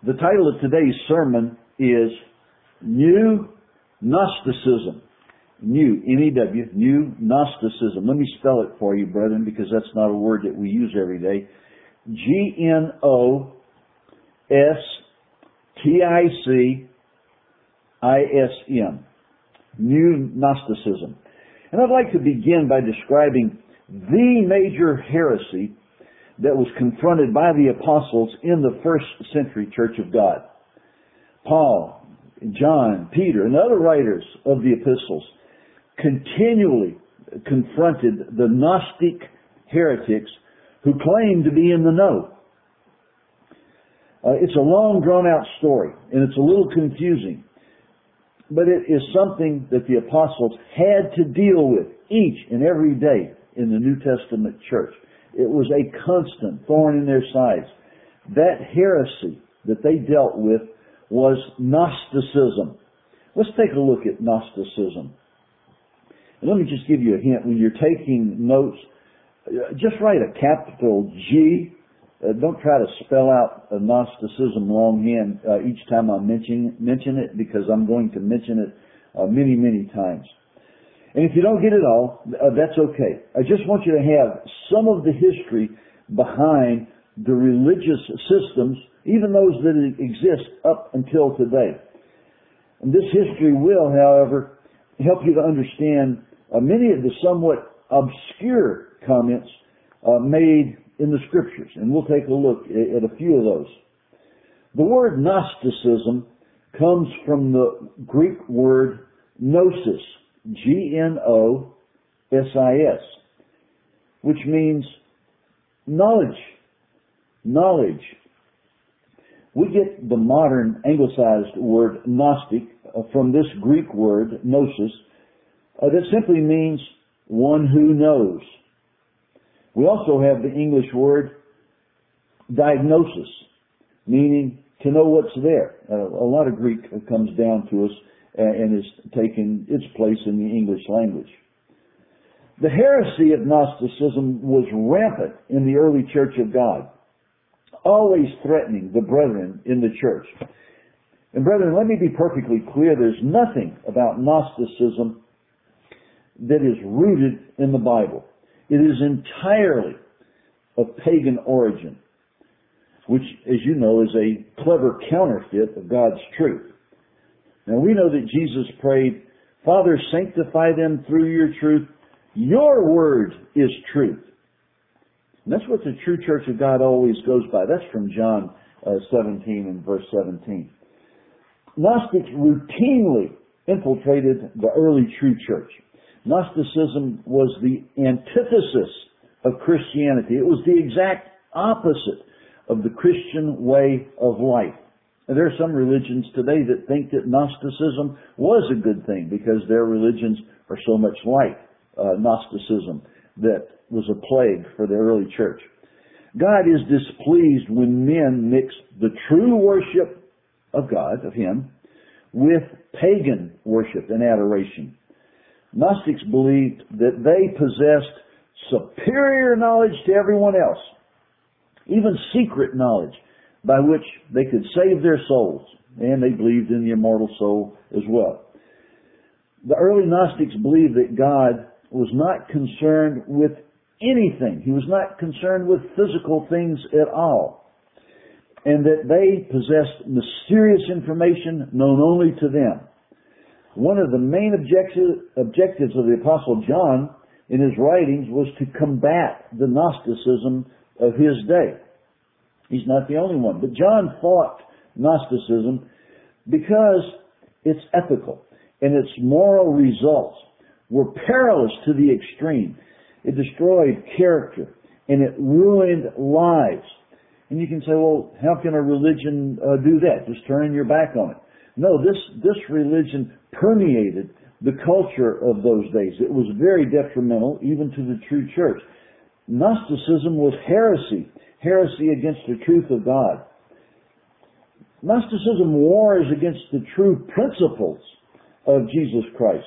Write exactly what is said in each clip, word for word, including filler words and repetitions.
The title of today's sermon is New Gnosticism. New, N E W, New Gnosticism. Let me spell it for you, brethren, because that's not a word that we use every day. G N O S T I C I S M. New Gnosticism. And I'd like to begin by describing the major heresy that was confronted by the apostles in the first century Church of God. Paul, John, Peter, and other writers of the epistles continually confronted the Gnostic heretics who claimed to be in the know. Uh, it's a long, drawn-out story, and it's a little confusing. But it is something that the apostles had to deal with each and every day in the New Testament church. It was a constant thorn in their sides. That heresy that they dealt with was Gnosticism. Let's take a look at Gnosticism. And let me just give you a hint. When you're taking notes, just write a capital G. Uh, don't try to spell out a Gnosticism longhand uh, each time I mention, mention it, because I'm going to mention it uh, many, many times. And if you don't get it all, uh, that's okay. I just want you to have some of the history behind the religious systems, even those that exist up until today. And this history will, however, help you to understand uh, many of the somewhat obscure comments uh, made in the Scriptures. And we'll take a look at a few of those. The word Gnosticism comes from the Greek word gnosis, G N O S I S, which means knowledge. Knowledge. We get the modern anglicized word Gnostic from this Greek word, gnosis, uh, that simply means one who knows. We also have the English word diagnosis, meaning to know what's there. Uh, a lot of Greek comes down to us and has taken its place in the English language. The heresy of Gnosticism was rampant in the early Church of God, always threatening the brethren in the church. And brethren, let me be perfectly clear, there's nothing about Gnosticism that is rooted in the Bible. It is entirely of pagan origin, which, as you know, is a clever counterfeit of God's truth. Now, we know that Jesus prayed, Father, sanctify them through your truth. Your word is truth. And that's what the true Church of God always goes by. That's from John uh, seventeen and verse seventeen. Gnostics routinely infiltrated the early true church. Gnosticism was the antithesis of Christianity. It was the exact opposite of the Christian way of life. And there are some religions today that think that Gnosticism was a good thing because their religions are so much like uh, Gnosticism that was a plague for the early church. God is displeased when men mix the true worship of God, of Him, with pagan worship and adoration. Gnostics believed that they possessed superior knowledge to everyone else, even secret knowledge by which they could save their souls, and they believed in the immortal soul as well. The early Gnostics believed that God was not concerned with anything. He was not concerned with physical things at all, and that they possessed mysterious information known only to them. One of the main objective, objectives of the Apostle John in his writings was to combat the Gnosticism of his day. He's not the only one. But John fought Gnosticism because it's ethical and its moral results were perilous to the extreme. It destroyed character and it ruined lives. And you can say, well, how can a religion uh, do that? Just turn your back on it. No, this, this religion permeated the culture of those days. It was very detrimental even to the true church. Gnosticism was heresy. Heresy against the truth of God. Gnosticism wars against the true principles of Jesus Christ.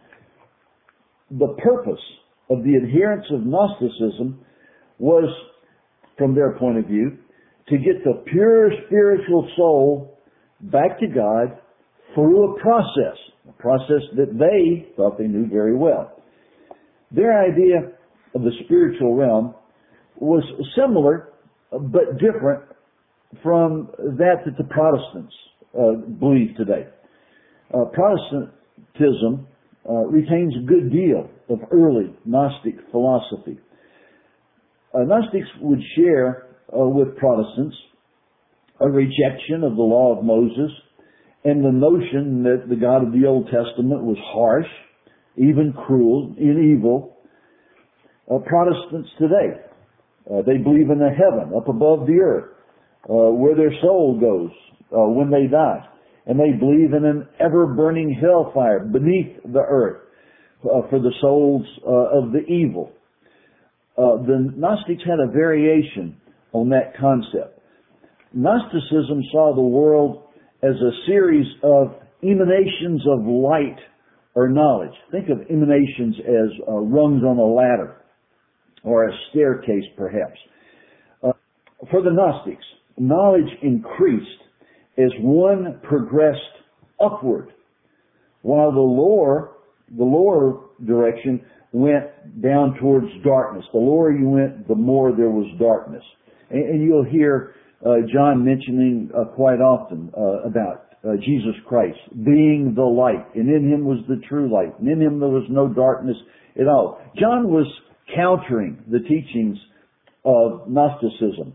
The purpose of the adherents of Gnosticism was, from their point of view, to get the pure spiritual soul back to God through a process, a process that they thought they knew very well. Their idea of the spiritual realm was similar but different from that that the Protestants uh, believe today. Uh, Protestantism uh, retains a good deal of early Gnostic philosophy. Uh, Gnostics would share uh, with Protestants a rejection of the law of Moses and the notion that the God of the Old Testament was harsh, even cruel, and evil. Uh, Protestants today, uh, they believe in a heaven up above the earth, uh, where their soul goes uh, when they die. And they believe in an ever-burning hellfire beneath the earth uh, for the souls uh, of the evil. Uh, the Gnostics had a variation on that concept. Gnosticism saw the world as a series of emanations of light or knowledge. Think of emanations as uh, rungs on a ladder or a staircase, perhaps. Uh, for the Gnostics, knowledge increased as one progressed upward, while the lower, the lower direction went down towards darkness. The lower you went, the more there was darkness. And, and you'll hear uh, John mentioning uh, quite often uh, about uh, Jesus Christ being the light, and in Him was the true light, and in Him there was no darkness at all. John was countering the teachings of Gnosticism.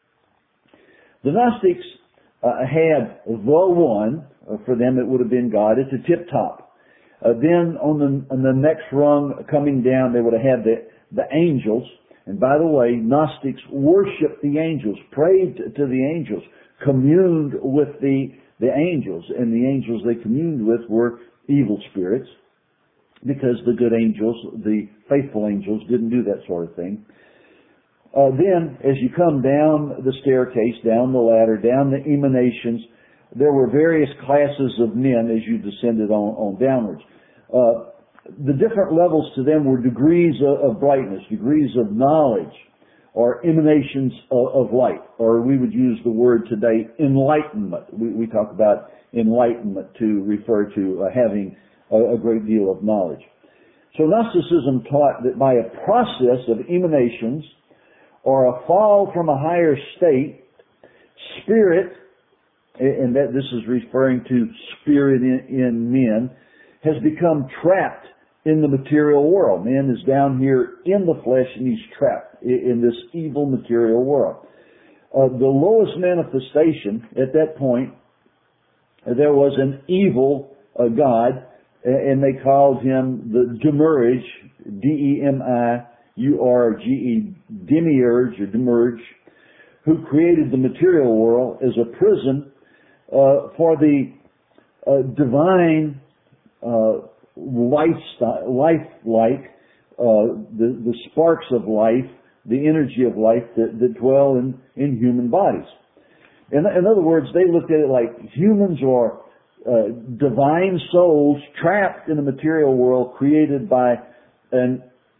The Gnostics uh, had the one, uh, for them it would have been God, at the tip top. Uh, then on the, on the next rung coming down, they would have had the, the angels. And by the way, Gnostics worshiped the angels, prayed to the angels, communed with the, the angels. And the angels they communed with were evil spirits, because the good angels, the faithful angels, didn't do that sort of thing. Uh, then, as you come down the staircase, down the ladder, down the emanations, there were various classes of men as you descended on, on downwards. Uh, the different levels to them were degrees of, of brightness, degrees of knowledge, or emanations of, of light, or we would use the word today, enlightenment. We, we talk about enlightenment to refer to uh, having a, a great deal of knowledge. So Gnosticism taught that by a process of emanations, or a fall from a higher state, spirit, and that this is referring to spirit in, in men, has become trapped in the material world. Man is down here in the flesh and he's trapped in this evil material world. Uh, the lowest manifestation at that point, there was an evil uh, God, and they called him the Demiurge, D E M I U R G E, Demiurge or Demiurge, who created the material world as a prison uh, for the uh, divine uh, lifestyle, life-like, uh, the, the sparks of life, the energy of life that, that dwell in, in human bodies. In, in other words, they looked at it like humans are uh, divine souls trapped in a material world created by an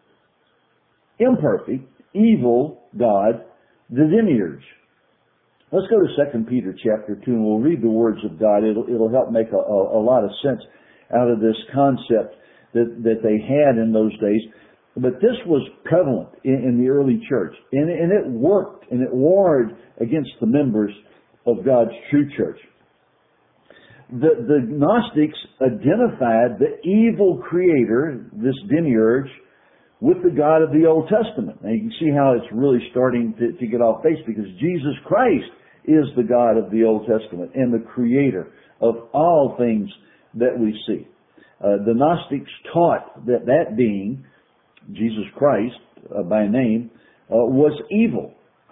imperfect, evil God, the Demiurge. Let's go to Second Peter chapter two, and we'll read the words of God. It'll, it'll help make a, a, a lot of sense out of this concept that, that they had in those days. But this was prevalent in, in the early church, and, and it worked, and it warred against the members of God's true church. The, the Gnostics identified the evil creator, this Demiurge, with the God of the Old Testament. Now you can see how it's really starting to, to get off base, because Jesus Christ is the God of the Old Testament and the creator of all things that we see. Uh, the Gnostics taught that that being, Jesus Christ uh, by name, uh, was evil.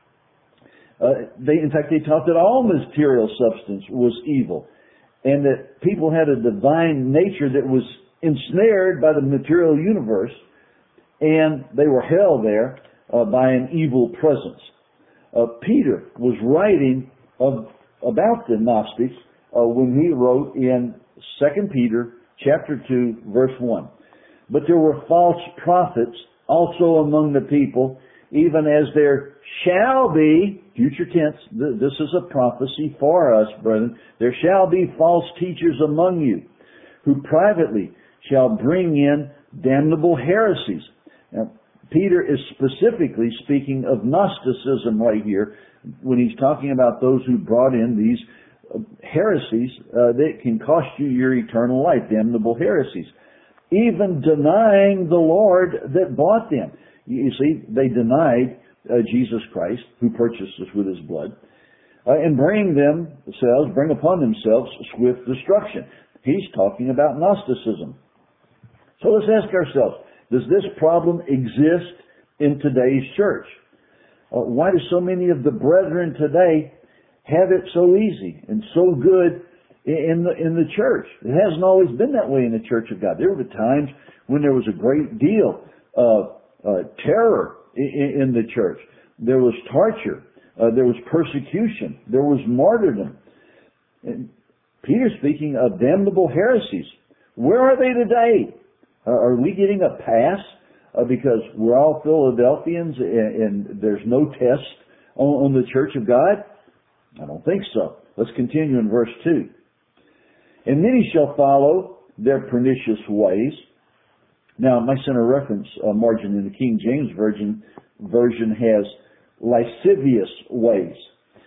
Uh, they, in fact, they taught that all material substance was evil, and that people had a divine nature that was ensnared by the material universe, and they were held there uh, by an evil presence. Uh, Peter was writing of, about the Gnostics uh, when he wrote in Second Peter chapter two, verse one. But there were false prophets also among the people, even as there shall be, future tense, th- this is a prophecy for us, brethren, there shall be false teachers among you, who privately shall bring in damnable heresies. Now, Peter is specifically speaking of Gnosticism right here when he's talking about those who brought in these uh, heresies uh, that can cost you your eternal life, damnable heresies, even denying the Lord that bought them. You see, they denied uh, Jesus Christ, who purchased us with His blood, uh, and bring themselves, bring upon themselves swift destruction. He's talking about Gnosticism. So let's ask ourselves, does this problem exist in today's church? Uh, why do so many of the brethren today have it so easy and so good in the in the church? It hasn't always been that way in the Church of God. There were times when there was a great deal of uh, terror in, in the church. There was torture. Uh, there was persecution. There was martyrdom. And Peter's speaking of damnable heresies. Where are they today? Uh, are we getting a pass uh, because we're all Philadelphians and, and there's no test on, on the Church of God? I don't think so. Let's continue in verse two. And many shall follow their pernicious ways. Now, my center reference uh, margin in the King James Version, version has lascivious ways,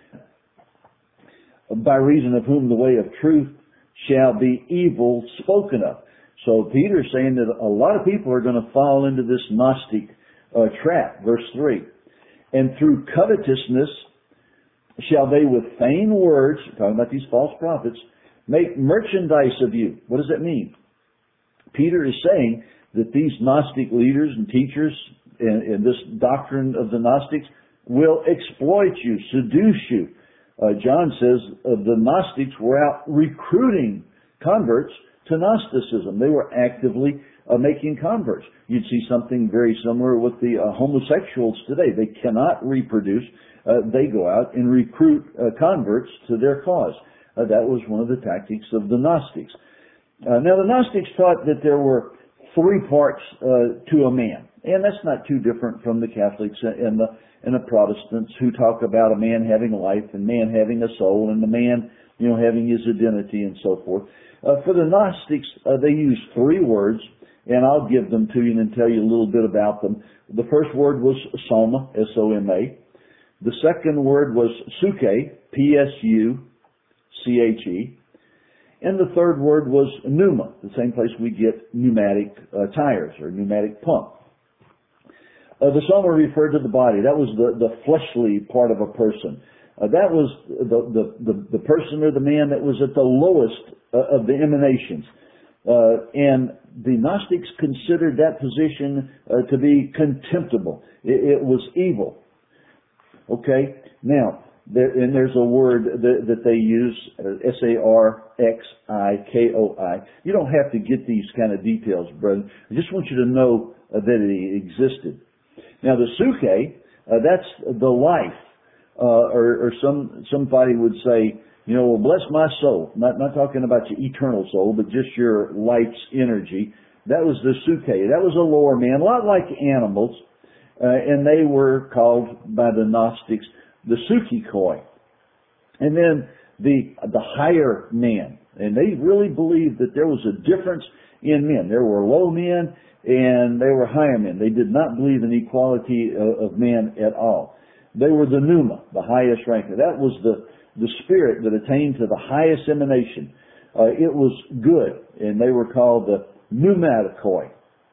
by reason of whom the way of truth shall be evil spoken of. So Peter's saying that a lot of people are going to fall into this Gnostic uh, trap. Verse three. And through covetousness shall they with vain words, talking about these false prophets, make merchandise of you. What does that mean? Peter is saying that these Gnostic leaders and teachers in, in this doctrine of the Gnostics will exploit you, seduce you. Uh, John says uh, the Gnostics were out recruiting converts to Gnosticism. They were actively uh, making converts. You'd see something very similar with the uh, homosexuals today. They cannot reproduce. Uh, they go out and recruit uh, converts to their cause. Uh, that was one of the tactics of the Gnostics. Uh, now, the Gnostics taught that there were three parts uh, to a man, and that's not too different from the Catholics and the and the Protestants, who talk about a man having a life and man having a soul and the man, you know, having his identity and so forth. Uh, for the Gnostics, uh, they use three words, and I'll give them to you and tell you a little bit about them. The first word was soma, S O M A. The second word was suke, P S U C H E. And the third word was pneuma, the same place we get pneumatic uh, tires or pneumatic pump. Uh, the soma referred to the body. That was the, the fleshly part of a person. Uh, that was the, the, the, the person or the man that was at the lowest uh, of the emanations. Uh, and the Gnostics considered that position uh, to be contemptible. It, it was evil. Okay? Now, there, and there's a word that, that they use, uh, S A R X I K O I. You don't have to get these kind of details, brother. I just want you to know uh, that it existed. Now, the suke, uh, that's the life. Uh, or, or some somebody would say, you know, well, bless my soul. Not not talking about your eternal soul, but just your life's energy. That was the suke. That was a lower man, a lot like animals, uh, and they were called by the Gnostics the sukikoi. And then the the higher man, and they really believed that there was a difference in men. There were low men and they were higher men. They did not believe in equality of, of man at all. They were the pneuma, the highest ranker. That was the, the spirit that attained to the highest emanation. Uh, it was good, and they were called the pneumatikoi.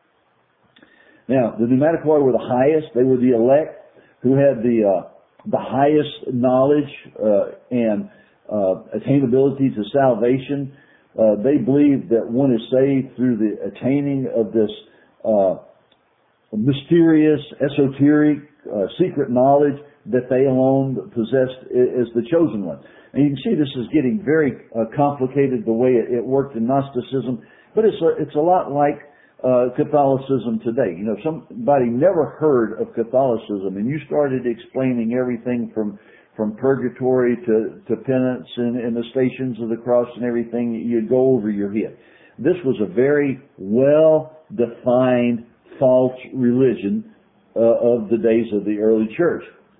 Now, the pneumatikoi were the highest. They were the elect who had the uh, the highest knowledge uh, and uh, attainability to salvation. Uh, they believed that one is saved through the attaining of this uh, mysterious, esoteric, uh, secret knowledge that they alone possessed as the chosen one. And you can see this is getting very uh, complicated the way it, it worked in Gnosticism, but it's a, it's a lot like uh, Catholicism today. You know, somebody never heard of Catholicism, and you started explaining everything from from purgatory to, to penance and, and the stations of the cross and everything, you'd go over your head. This was a very well-defined false religion uh, of the days of the early church.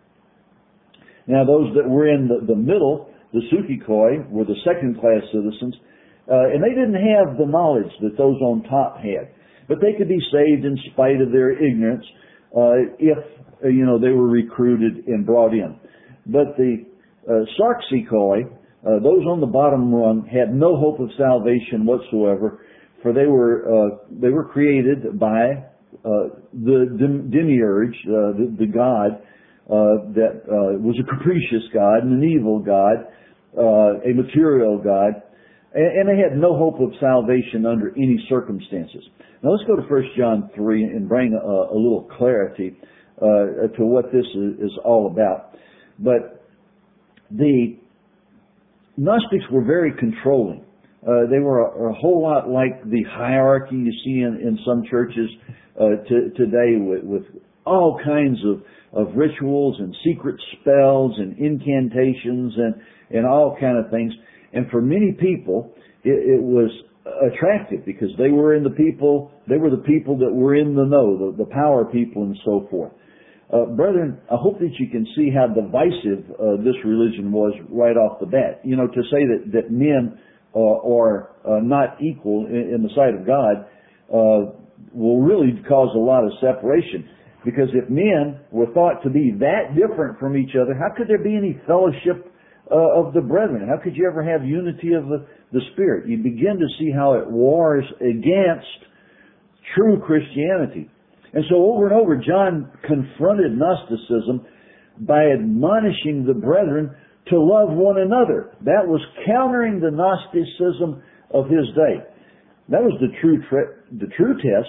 Now, those that were in the, the middle, the Sukkikoi, were the second-class citizens, uh, and they didn't have the knowledge that those on top had. But they could be saved in spite of their ignorance uh, if, uh, you know, they were recruited and brought in. But the uh, Sarksikoi, uh, those on the bottom rung, had no hope of salvation whatsoever, for they were uh, they were created by uh, the demiurge, uh, the, the god, Uh, that uh, was a capricious God and an evil God, uh, a material God, and, and they had no hope of salvation under any circumstances. Now let's go to First John three and bring a, a little clarity uh, to what this is, is all about. But the Gnostics were very controlling. Uh, they were a, a whole lot like the hierarchy you see in, in some churches uh, to, today with, with all kinds of of rituals and secret spells and incantations and, and all kind of things. And for many people, it, it was attractive because they were in the people, they were the people that were in the know, the, the power people and so forth. Uh, brethren, I hope that you can see how divisive uh, this religion was right off the bat. You know, to say that, that men uh, are uh, not equal in, in the sight of God uh, will really cause a lot of separation. Because if men were thought to be that different from each other, how could there be any fellowship uh, of the brethren? How could you ever have unity of the, the Spirit? You begin to see how it wars against true Christianity. And so over and over, John confronted Gnosticism by admonishing the brethren to love one another. That was countering the Gnosticism of his day. That was the true, tre- the true test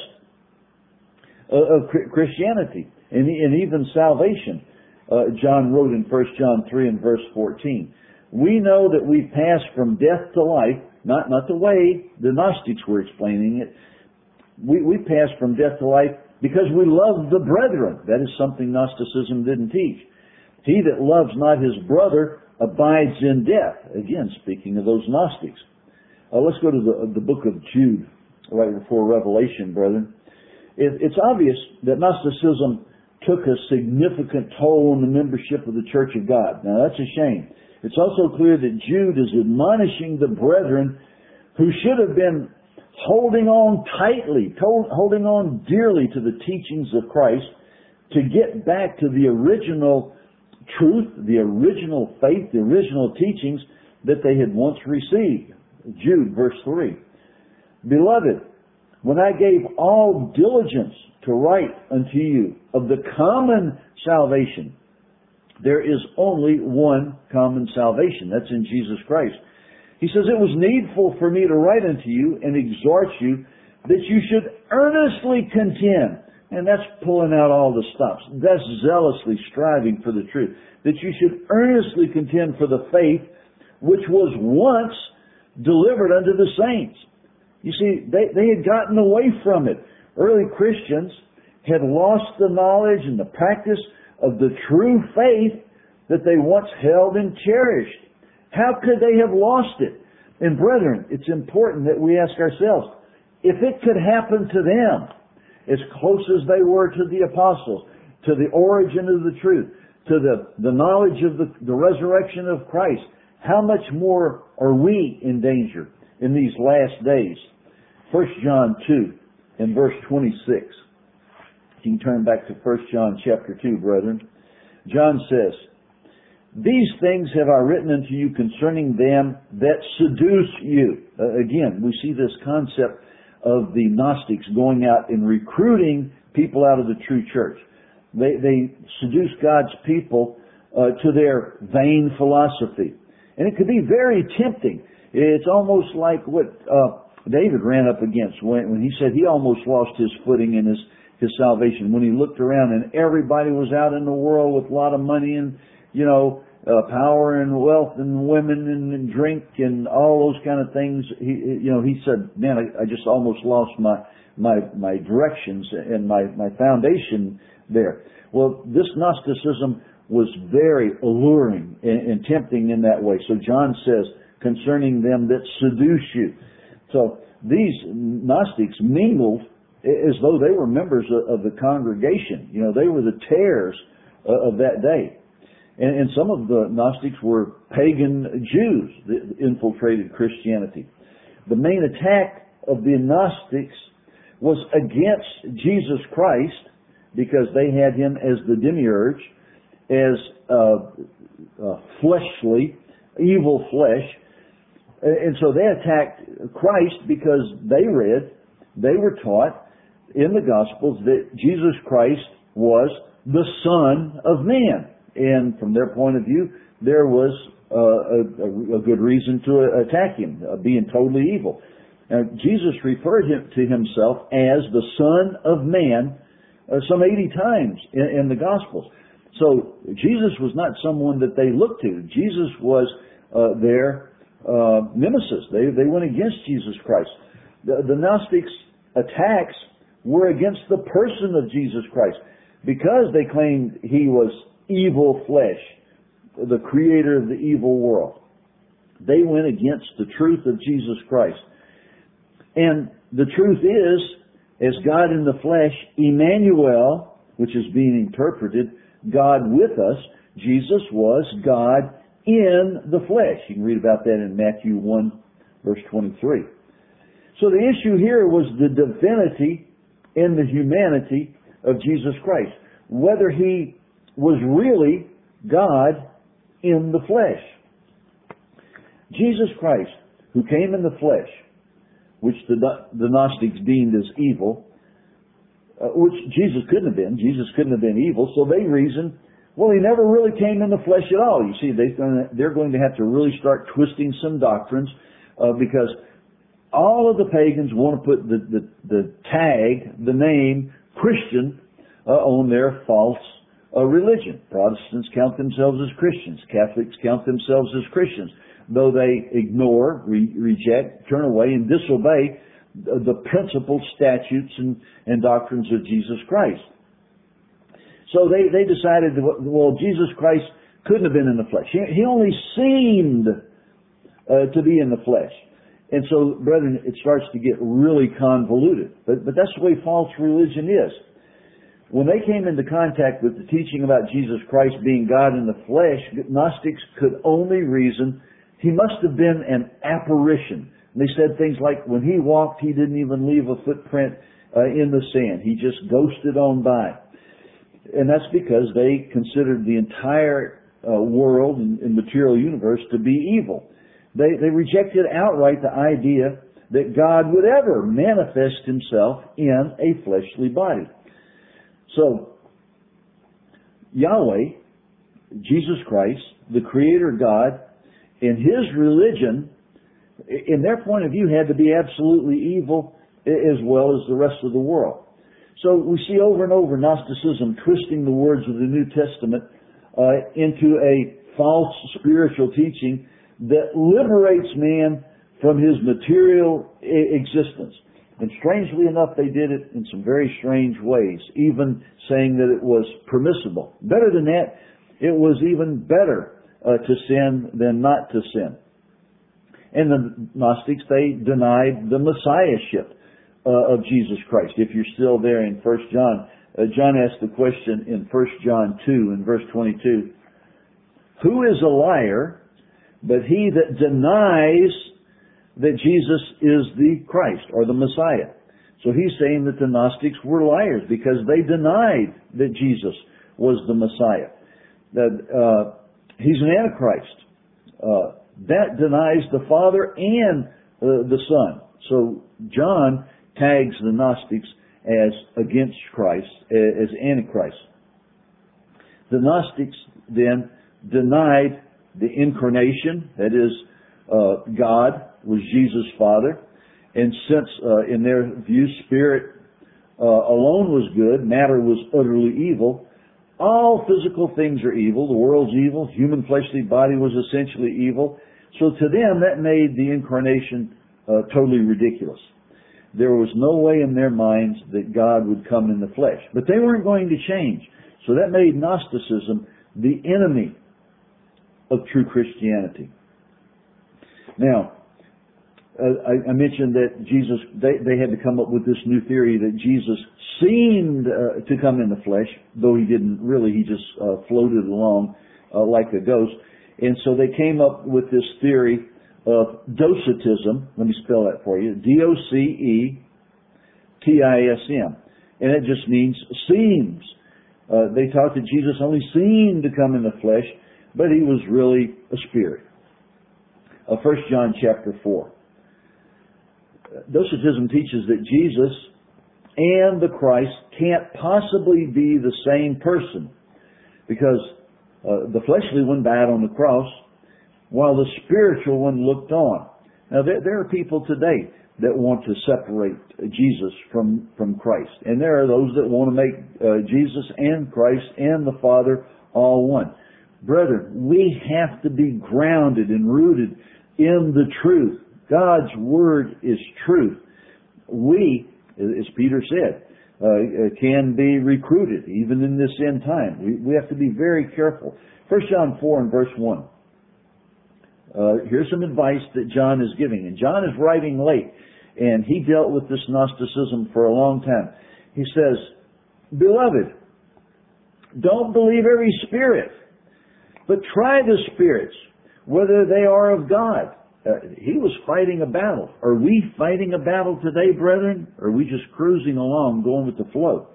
of Christianity and, and even salvation. Uh, John wrote in First John three and verse fourteen, we know that we pass from death to life, not, not the way the Gnostics were explaining it. We, we pass from death to life because we love the brethren. That is something Gnosticism didn't teach. He that loves not his brother abides in death. Again, speaking of those Gnostics. Uh, let's go to the, the book of Jude, right before Revelation, brethren. It's obvious that Gnosticism took a significant toll on the membership of the Church of God. Now that's a shame. It's also clear that Jude is admonishing the brethren who should have been holding on tightly, holding on dearly to the teachings of Christ to get back to the original truth, the original faith, the original teachings that they had once received. Jude, verse three. Beloved, when I gave all diligence to write unto you of the common salvation, there is only one common salvation. That's in Jesus Christ. He says, it was needful for me to write unto you and exhort you that you should earnestly contend. And that's pulling out all the stops. That's zealously striving for the truth. That you should earnestly contend for the faith which was once delivered unto the saints. You see, they, they had gotten away from it. Early Christians had lost the knowledge and the practice of the true faith that they once held and cherished. How could they have lost it? And brethren, it's important that we ask ourselves, if it could happen to them, as close as they were to the apostles, to the origin of the truth, to the, the knowledge of the, the resurrection of Christ, how much more are we in danger in these last days? First John two and verse twenty-six. You can turn back to First John chapter two, brethren. John says, these things have I written unto you concerning them that seduce you. Uh, again, we see this concept of the Gnostics going out and recruiting people out of the true church. They, they seduce God's people uh, to their vain philosophy. And it could be very tempting. It's almost like what uh, David ran up against when, when he said he almost lost his footing in his, his salvation. When he looked around and everybody was out in the world with a lot of money and, you know, uh, power and wealth and women and, and drink and all those kind of things. He, you know, he said, man, I, I just almost lost my, my, my directions and my, my foundation there. Well, this Gnosticism was very alluring and, and tempting in that way. So John says, concerning them that seduce you. So these Gnostics mingled as though they were members of, of the congregation. You know, they were the tares uh, of that day. And, and some of the Gnostics were pagan Jews that infiltrated Christianity. The main attack of the Gnostics was against Jesus Christ, because they had him as the demiurge, as uh, uh, fleshly, evil flesh. And so they attacked Christ because they read, they were taught in the Gospels that Jesus Christ was the Son of Man. And from their point of view, there was uh, a, a good reason to attack him, uh, being totally evil. Now, Jesus referred him to himself as the Son of Man uh, some eighty times in, in the Gospels. So Jesus was not someone that they looked to. Jesus was uh, their uh, nemesis. They, they went against Jesus Christ. The, the Gnostics' attacks were against the person of Jesus Christ, because they claimed he was evil flesh, the creator of the evil world. They went against the truth of Jesus Christ. And the truth is, as God in the flesh, Emmanuel, which is being interpreted, God with us, Jesus was God in the flesh. You can read about that in Matthew one, verse twenty-three. So the issue here was the divinity and the humanity of Jesus Christ. Whether he was really God in the flesh. Jesus Christ, who came in the flesh, which the, the Gnostics deemed as evil, uh, which Jesus couldn't have been. Jesus couldn't have been evil, so they reasoned, well, he never really came in the flesh at all. You see, they, they're going to have to really start twisting some doctrines, uh, because all of the pagans want to put the, the, the tag, the name, Christian, uh, on their false uh, religion. Protestants count themselves as Christians. Catholics count themselves as Christians, though they ignore, re- reject, turn away, and disobey the, the principal statutes and, and doctrines of Jesus Christ. So they, they decided, well, Jesus Christ couldn't have been in the flesh. He, he only seemed uh, to be in the flesh. And so, brethren, it starts to get really convoluted. But, but that's the way false religion is. When they came into contact with the teaching about Jesus Christ being God in the flesh, Gnostics could only reason he must have been an apparition. And they said things like, when he walked, he didn't even leave a footprint uh, in the sand. He just ghosted on by. And that's because they considered the entire uh, world and, and material universe to be evil. They, they rejected outright the idea that God would ever manifest himself in a fleshly body. So, Yahweh, Jesus Christ, the Creator God, and his religion, in their point of view, had to be absolutely evil as well as the rest of the world. So we see over and over Gnosticism twisting the words of the New Testament uh, into a false spiritual teaching that liberates man from his material existence. And strangely enough, they did it in some very strange ways, even saying that it was permissible. Better than that, it was even better uh, to sin than not to sin. And the Gnostics, they denied the messiahship uh, of Jesus Christ. If you're still there in First John, uh, John asked the question in First John two in verse twenty-two, who is a liar but he that denies that Jesus is the Christ or the Messiah? So he's saying that the Gnostics were liars because they denied that Jesus was the Messiah. That uh, he's an Antichrist. Uh, that denies the Father and uh, the Son. So John tags the Gnostics as against Christ, as Antichrist. The Gnostics then denied the incarnation, that is, uh, God was Jesus' Father. And since, uh, in their view, spirit uh, alone was good, matter was utterly evil, all physical things are evil. The world's evil. Human fleshly body was essentially evil. So to them, that made the incarnation uh, totally ridiculous. There was no way in their minds that God would come in the flesh. But they weren't going to change. So that made Gnosticism the enemy of true Christianity. Now, Uh, I, I mentioned that Jesus, they, they had to come up with this new theory that Jesus seemed uh, to come in the flesh, though he didn't really. He just uh, floated along uh, like a ghost. And so they came up with this theory of docetism. Let me spell that for you. D O C E T I S M. And it just means seems. Uh, they taught that Jesus only seemed to come in the flesh, but he was really a spirit. Uh, First John chapter four. Docetism teaches that Jesus and the Christ can't possibly be the same person, because uh, the fleshly one died on the cross while the spiritual one looked on. Now there, there are people today that want to separate Jesus from, from Christ, and there are those that want to make uh, Jesus and Christ and the Father all one. Brethren, we have to be grounded and rooted in the truth. God's Word is truth. We, as Peter said, uh, can be recruited even in this end time. We, we have to be very careful. First John four and verse one. Uh, here's some advice that John is giving. And John is writing late, and he dealt with this Gnosticism for a long time. He says, Beloved, don't believe every spirit, but try the spirits, whether they are of God. Uh, he was fighting a battle. Are we fighting a battle today, brethren? Or are we just cruising along, going with the flow?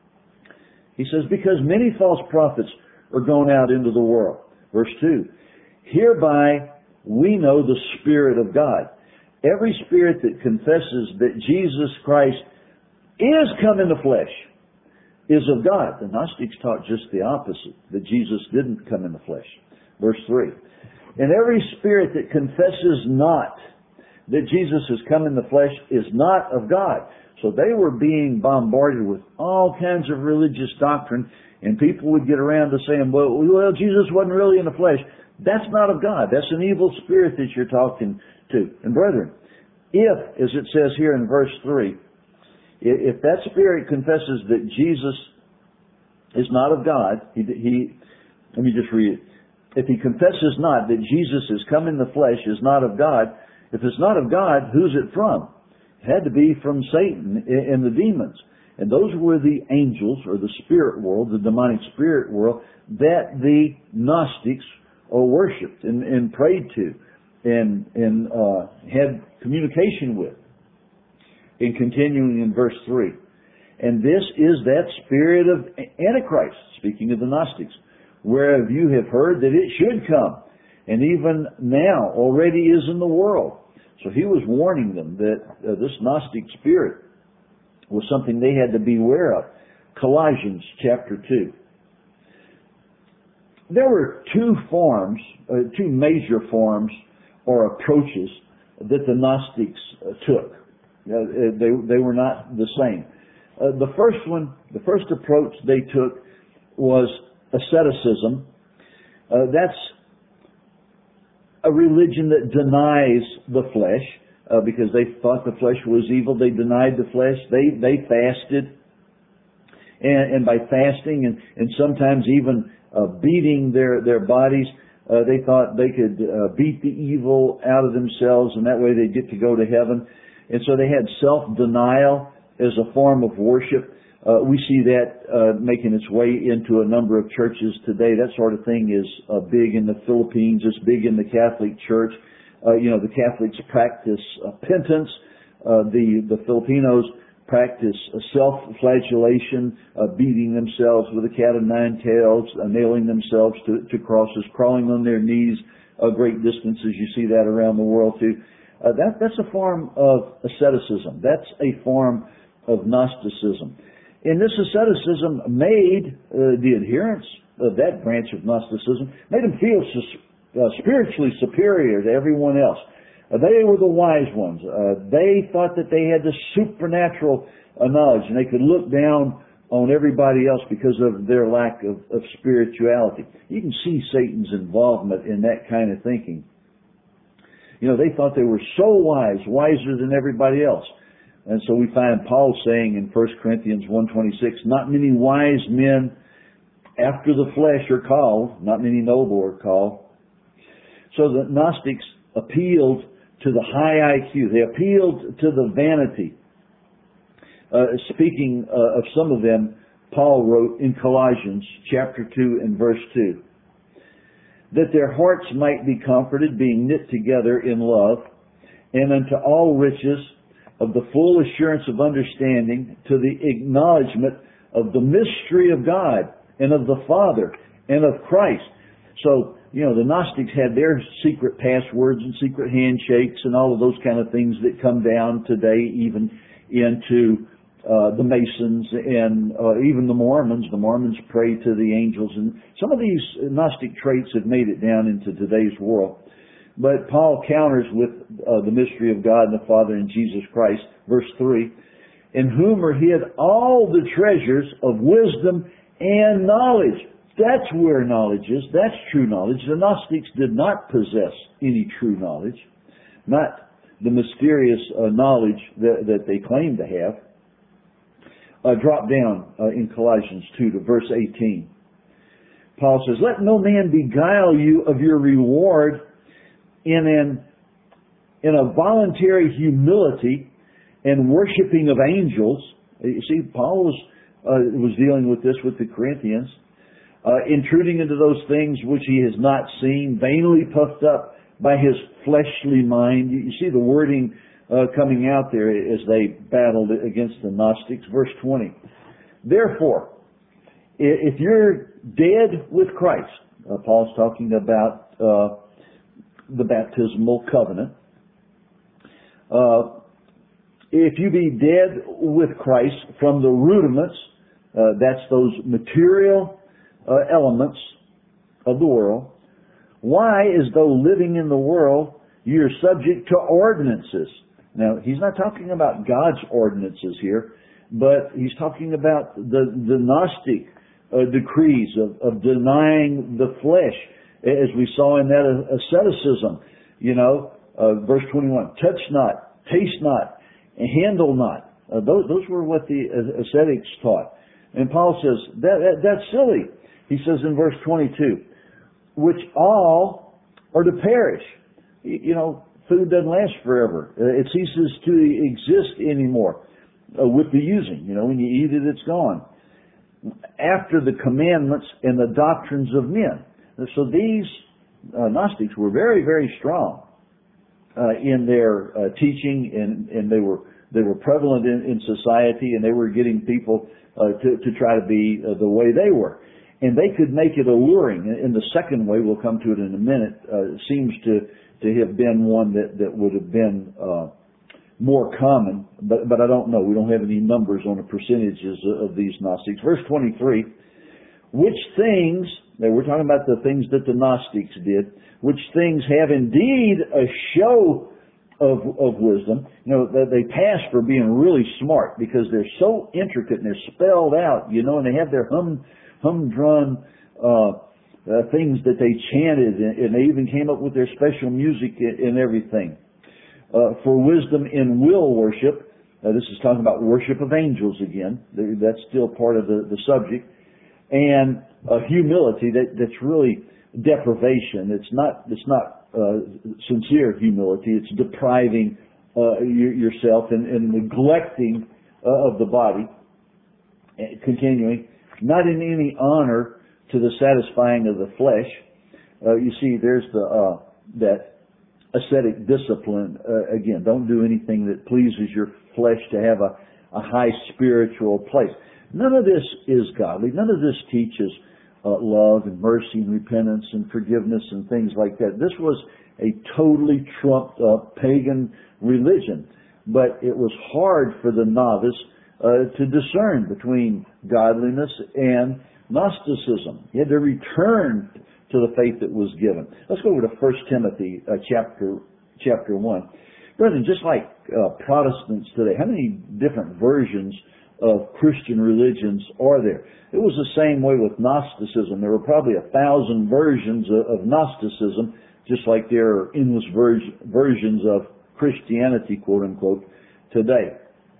He says, because many false prophets are going out into the world. Verse two, hereby we know the Spirit of God. Every spirit that confesses that Jesus Christ is come in the flesh is of God. The Gnostics taught just the opposite, that Jesus didn't come in the flesh. Verse three, and every spirit that confesses not that Jesus has come in the flesh is not of God. So they were being bombarded with all kinds of religious doctrine, and people would get around to saying, well, well, Jesus wasn't really in the flesh. That's not of God. That's an evil spirit that you're talking to. And brethren, if, as it says here in verse three, if that spirit confesses that Jesus is not of God, he, he let me just read it. If he confesses not that Jesus has come in the flesh is not of God, if it's not of God, who's it from? It had to be from Satan and the demons. And those were the angels, or the spirit world, the demonic spirit world, that the Gnostics uh, worshipped and, and prayed to and, and uh, had communication with. In continuing in verse three. And this is that spirit of Antichrist, speaking of the Gnostics, whereof you have heard that it should come, and even now already is in the world. So he was warning them that uh, this Gnostic spirit was something they had to beware of. Colossians chapter two. There were two forms, uh, two major forms or approaches that the Gnostics uh, took. Uh, they, they were not the same. Uh, the first one, the first approach they took was asceticism. Uh, that's a religion that denies the flesh, uh, because they thought the flesh was evil. They denied the flesh. They they fasted, and, and by fasting and, and sometimes even uh, beating their their bodies, uh, they thought they could uh, beat the evil out of themselves, and that way they'd get to go to heaven. And so they had self-denial as a form of worship. Uh, we see that uh, making its way into a number of churches today. That sort of thing is uh, big in the Philippines. It's big in the Catholic Church. Uh, you know, the Catholics practice uh, penance. Uh, the the Filipinos practice uh, self-flagellation, uh, beating themselves with a cat of nine tails, uh, nailing themselves to, to crosses, crawling on their knees a great distances. You see that around the world too. Uh, that, that's a form of asceticism. That's a form of Gnosticism. And this asceticism made uh, the adherents of that branch of Gnosticism, made them feel sus- uh, spiritually superior to everyone else. Uh, they were the wise ones. Uh, they thought that they had this supernatural uh, knowledge, and they could look down on everybody else because of their lack of, of spirituality. You can see Satan's involvement in that kind of thinking. You know, they thought they were so wise, wiser than everybody else. And so we find Paul saying in First Corinthians one twenty-six, not many wise men after the flesh are called, not many noble are called. So the Gnostics appealed to the high I Q. They appealed to the vanity. Uh, speaking uh, of some of them, Paul wrote in Colossians chapter two and verse two, that their hearts might be comforted, being knit together in love, and unto all riches of the full assurance of understanding, to the acknowledgement of the mystery of God and of the Father and of Christ. So, you know, the Gnostics had their secret passwords and secret handshakes and all of those kind of things that come down today, even into uh, the Masons and uh, even the Mormons. The Mormons pray to the angels, and some of these Gnostic traits have made it down into today's world. But Paul counters with uh, the mystery of God and the Father and Jesus Christ, verse three, in whom are hid all the treasures of wisdom and knowledge. That's where knowledge is. That's true knowledge. The Gnostics did not possess any true knowledge, not the mysterious uh, knowledge that, that they claim to have. Uh, drop down uh, in Colossians two to verse eighteen. Paul says, let no man beguile you of your reward in an in a voluntary humility and worshiping of angels. You see, Paul was uh, was dealing with this with the Corinthians, uh, intruding into those things which he has not seen, vainly puffed up by his fleshly mind. You, you see the wording uh, coming out there as they battled against the Gnostics. Verse twenty. Therefore, if you're dead with Christ, uh, Paul's talking about uh, the baptismal covenant. Uh, if you be dead with Christ from the rudiments, uh, that's those material uh, elements of the world, why, as though living in the world, you're subject to ordinances? Now, he's not talking about God's ordinances here, but he's talking about the, the Gnostic uh, decrees of, of denying the flesh, as we saw in that asceticism, you know, uh, verse twenty-one, touch not, taste not, and handle not. Uh, those, those were what the ascetics taught. And Paul says, that, that that's silly. He says in verse twenty-two, which all are to perish. You know, food doesn't last forever. It ceases to exist anymore uh, with the using. You know, when you eat it, it's gone. After the commandments and the doctrines of men. So these uh, Gnostics were very, very strong uh, in their uh, teaching, and, and they were they were prevalent in, in society, and they were getting people uh, to, to try to be uh, the way they were. And they could make it alluring. And the second way, we'll come to it in a minute, uh, seems to, to have been one that, that would have been uh, more common, but, but I don't know. We don't have any numbers on the percentages of these Gnostics. Verse twenty-three, which things... Now, we're talking about the things that the Gnostics did, which things have indeed a show of, of wisdom. You know, they pass for being really smart because they're so intricate and they're spelled out, you know, and they have their hum, humdrum uh, uh, things that they chanted, and, and they even came up with their special music and everything. Uh, for wisdom in will worship, uh, this is talking about worship of angels again. That's still part of the, the subject. And uh, humility, that, that's really deprivation. It's not, it's not uh, sincere humility. It's depriving uh, y- yourself and, and neglecting uh, of the body. And continuing, not in any honor to the satisfying of the flesh. Uh, you see, there's the uh, that ascetic discipline. Uh, again, don't do anything that pleases your flesh to have a, a high spiritual place. None of this is godly. None of this teaches uh, love and mercy and repentance and forgiveness and things like that. This was a totally trumped up pagan religion. But it was hard for the novice uh, to discern between godliness and Gnosticism. He had to return to the faith that was given. Let's go over to First Timothy uh, chapter chapter one. Brethren, just like uh, Protestants today, how many different versions of Christian religions are there? It was the same way with Gnosticism. There were probably a thousand versions of, of Gnosticism, just like there are endless ver- versions of Christianity, quote unquote, today.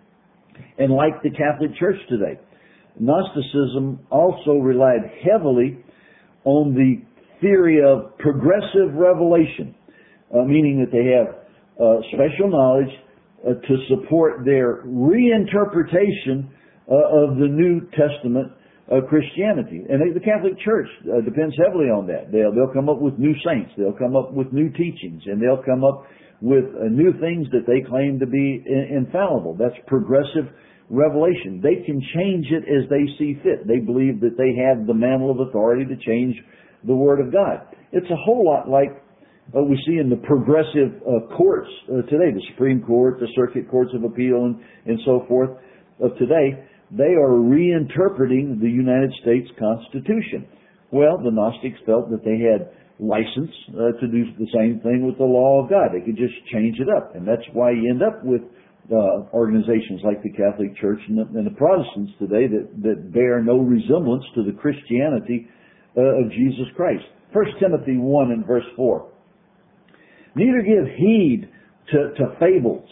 And like the Catholic Church today, Gnosticism also relied heavily on the theory of progressive revelation, uh, meaning that they have uh, special knowledge uh, to support their reinterpretation uh, of the New Testament uh, Christianity. And the Catholic Church uh, depends heavily on that. They'll, they'll come up with new saints. They'll come up with new teachings. And they'll come up with uh, new things that they claim to be in- infallible. That's progressive revelation. They can change it as they see fit. They believe that they have the mantle of authority to change the Word of God. It's a whole lot like uh, we see in the progressive uh, courts uh, today, the Supreme Court, the Circuit Courts of Appeal, and, and so forth of today. They are reinterpreting the United States Constitution. Well, the Gnostics felt that they had license uh, to do the same thing with the law of God. They could just change it up. And that's why you end up with uh, organizations like the Catholic Church and the, and the Protestants today that, that bear no resemblance to the Christianity uh, of Jesus Christ. First Timothy one and verse four. Neither give heed to, to fables.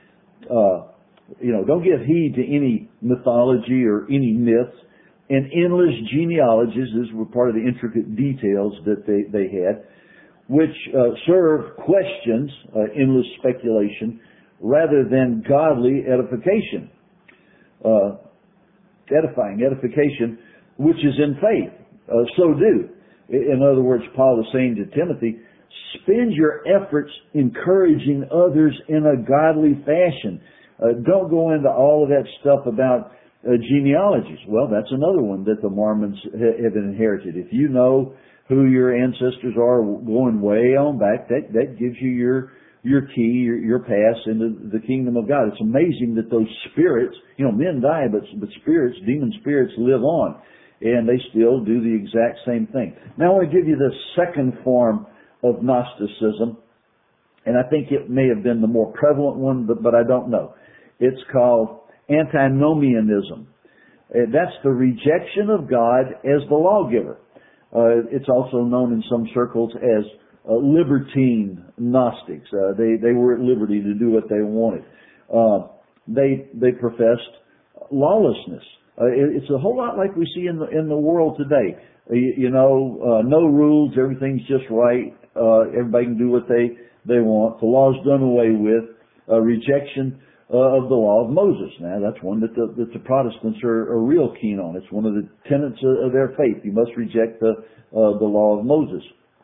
Uh, you know, don't give heed to any mythology or any myths and endless genealogies. These were part of the intricate details that they, they had, which uh, serve questions, uh, endless speculation, rather than godly edification. Uh, edifying, edification, which is in faith. Uh, so do. In other words, Paul is saying to Timothy, spend your efforts encouraging others in a godly fashion. Uh, don't go into all of that stuff about uh, genealogies. Well, that's another one that the Mormons ha- have inherited. If you know who your ancestors are going way on back, that, that gives you your your key, your, your pass into the kingdom of God. It's amazing that those spirits, you know, men die, but, but spirits, demon spirits live on. And they still do the exact same thing. Now I want to give you the second form of Gnosticism, and I think it may have been the more prevalent one, but, but I don't know. It's called antinomianism. Uh, that's the rejection of God as the lawgiver. Uh, it's also known in some circles as uh, libertine Gnostics. Uh, they, they were at liberty to do what they wanted. Uh, they, they professed lawlessness. Uh, it, it's a whole lot like we see in the, in the world today. Uh, you, you know, uh, no rules, everything's just right. Uh, everybody can do what they, they want. The law's done away with. Uh, rejection uh, of the law of Moses. Now, that's one that the, that the Protestants are, are real keen on. It's one of the tenets of, of their faith. You must reject the, uh, the law of Moses.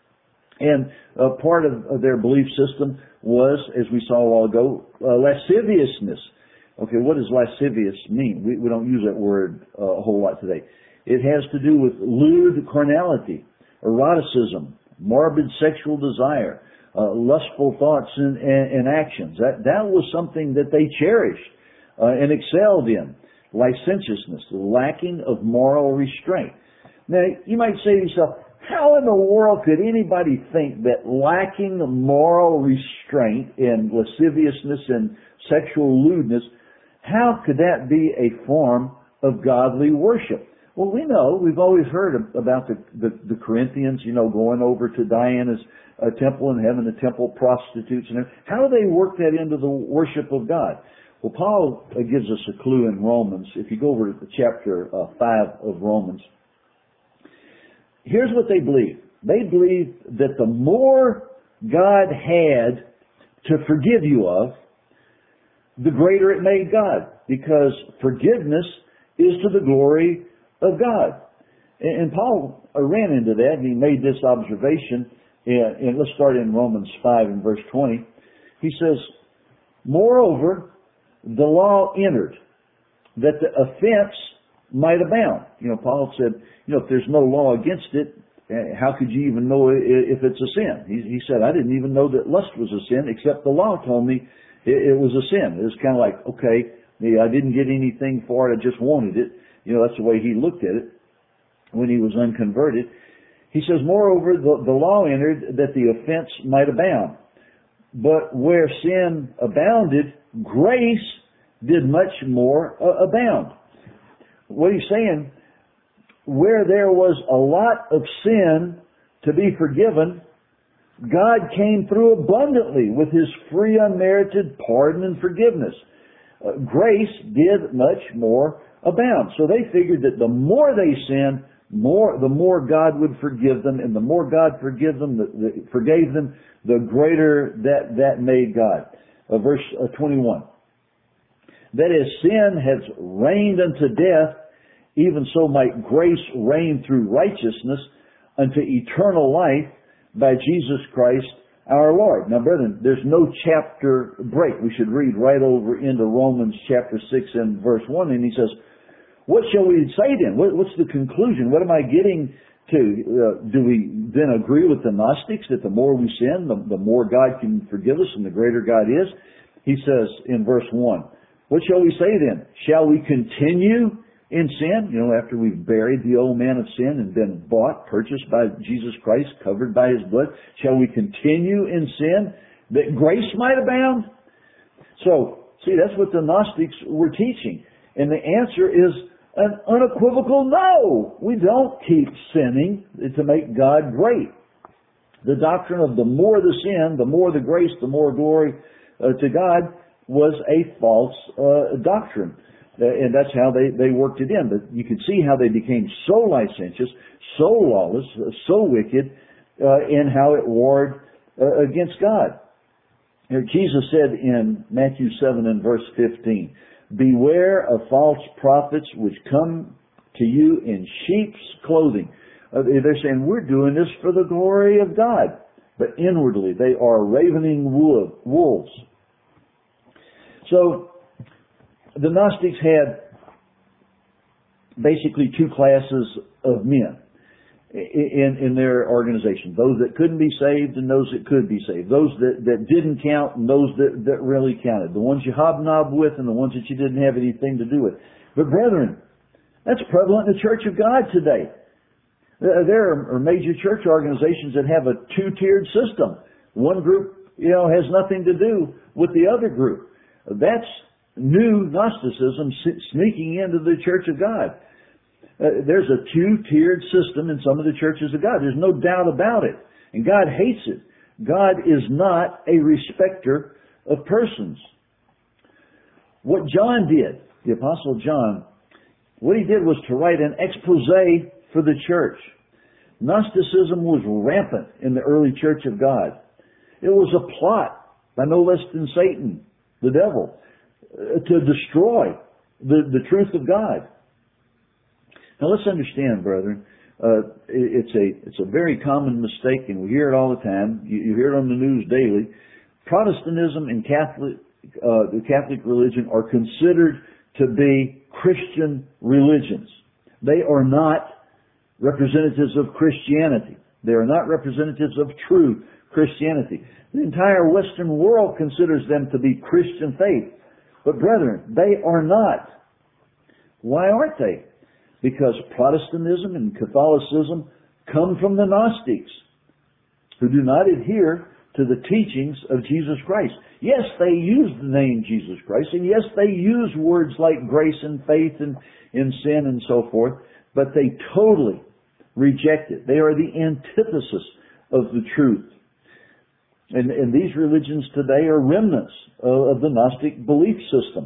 And uh, part of, of their belief system was, as we saw a while ago, uh, lasciviousness. Okay, what does lascivious mean? We, we don't use that word uh, a whole lot today. It has to do with lewd carnality, eroticism, morbid sexual desire, uh, lustful thoughts and, and, and actions. That that was something that they cherished uh, and excelled in. Licentiousness, the lacking of moral restraint. Now, you might say to yourself, how in the world could anybody think that lacking moral restraint and lasciviousness and sexual lewdness, how could that be a form of godly worship? Well, we know, we've always heard about the, the, the Corinthians, you know, going over to Diana's uh, temple and having the temple prostitutes and everything. How do they work that into the worship of God? Well, Paul uh, gives us a clue in Romans. If you go over to chapter uh, five of Romans, here's what they believe. They believe that the more God had to forgive you of, the greater it made God, because forgiveness is to the glory of God. And Paul ran into that, and he made this observation, and let's start in Romans five and verse twenty. He says, moreover, the law entered, that the offense might abound. You know, Paul said, you know, if there's no law against it, how could you even know if it's a sin? He, he said, I didn't even know that lust was a sin, except the law told me it, it was a sin. It was kind of like, okay, I didn't get anything for it, I just wanted it. You know, that's the way he looked at it when he was unconverted. He says, moreover, the, the law entered that the offense might abound. But where sin abounded, grace did much more uh, abound. What he's saying, where there was a lot of sin to be forgiven, God came through abundantly with His free unmerited pardon and forgiveness. Uh, grace did much more abound. So they figured that the more they sinned, more, the more God would forgive them, and the more God forgive them, the, the, forgave them, the greater that, that made God. Uh, verse uh, twenty-one. That as sin has reigned unto death, even so might grace reign through righteousness unto eternal life by Jesus Christ our Lord. Now, brethren, there's no chapter break. We should read right over into Romans chapter six and verse one, and he says, what shall we say then? What, what's the conclusion? What am I getting to? Uh, do we then agree with the Gnostics that the more we sin, the, the more God can forgive us and the greater God is? He says in verse one, what shall we say then? Shall we continue in sin? You know, after we've buried the old man of sin and been bought, purchased by Jesus Christ, covered by His blood, shall we continue in sin that grace might abound? So, see, that's what the Gnostics were teaching. And the answer is an unequivocal no. We don't keep sinning to make God great. The doctrine of the more the sin, the more the grace, the more glory uh, to God was a false uh, doctrine. Uh, and that's how they, they worked it in. But you can see how they became so licentious, so lawless, uh, so wicked, uh, and how it warred uh, against God. Here, Jesus said in Matthew seven and verse fifteen, beware of false prophets which come to you in sheep's clothing. Uh, they're saying, we're doing this for the glory of God. But inwardly, they are ravening wolves. So, the Gnostics had basically two classes of men in, in their organization. Those that couldn't be saved and those that could be saved. Those that, that didn't count and those that, that really counted. The ones you hobnobbed with and the ones that you didn't have anything to do with. But brethren, that's prevalent in the Church of God today. There are major church organizations that have a two-tiered system. One group, you know, has nothing to do with the other group. That's new Gnosticism sneaking into the Church of God. Uh, there's a two-tiered system in some of the churches of God. There's no doubt about it. And God hates it. God is not a respecter of persons. What John did, the Apostle John, what he did was to write an expose for the church. Gnosticism was rampant in the early Church of God. It was a plot by no less than Satan, the devil, uh, to destroy the, the truth of God. Now let's understand, brethren, uh, it's a it's a very common mistake, and we hear it all the time. You, you hear it on the news daily. Protestantism and Catholic uh, the Catholic religion are considered to be Christian religions. They are not representatives of Christianity. They are not representatives of true Christianity. The entire Western world considers them to be Christian faith. But brethren, they are not. Why aren't they? Because Protestantism and Catholicism come from the Gnostics, who do not adhere to the teachings of Jesus Christ. Yes, they use the name Jesus Christ, and yes, they use words like grace and faith and, and sin and so forth, but they totally reject it. They are the antithesis of the truth. And, and these religions today are remnants of, of the Gnostic belief system.